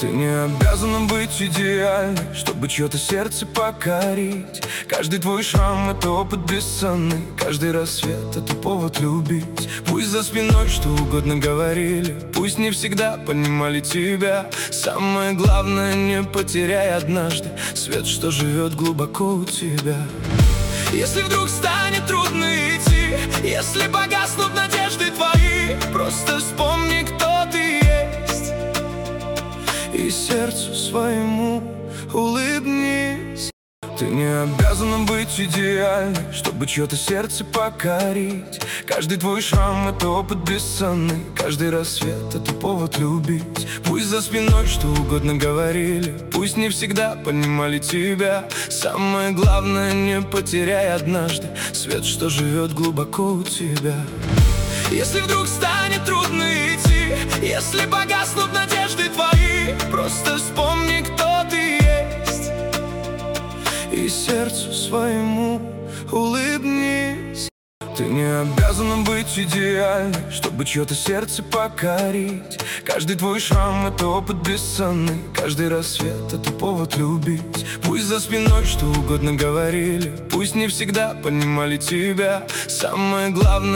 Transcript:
Ты не обязана быть идеальной, чтобы чье-то сердце покорить. Каждый твой шрам — это опыт бесценный, каждый рассвет — это повод любить. Пусть за спиной что угодно говорили, пусть не всегда понимали тебя. Самое главное — не потеряй однажды свет, что живет глубоко у тебя. Если вдруг станет трудно идти, если погаснут надежды твои, просто вспомни, кто ты есть, и сердцу своему улыбнись. Ты не обязана быть идеальной, чтобы чье-то сердце покорить. Каждый твой шрам — это опыт бесценный, каждый рассвет — это повод любить. Пусть за спиной что угодно говорили, пусть не всегда понимали тебя. Самое главное — не потеряй однажды свет, что живет глубоко у тебя. Если вдруг станет трудно идти, если погаснут надежды твои, просто вспомни, кто ты есть, и сердцу своему улыбнись. Ты не обязана быть идеальной, чтобы чье-то сердце покорить. Каждый твой шрам — это опыт бесценный, каждый рассвет — это повод любить. Пусть за спиной что угодно говорили, пусть не всегда понимали тебя. Самое главное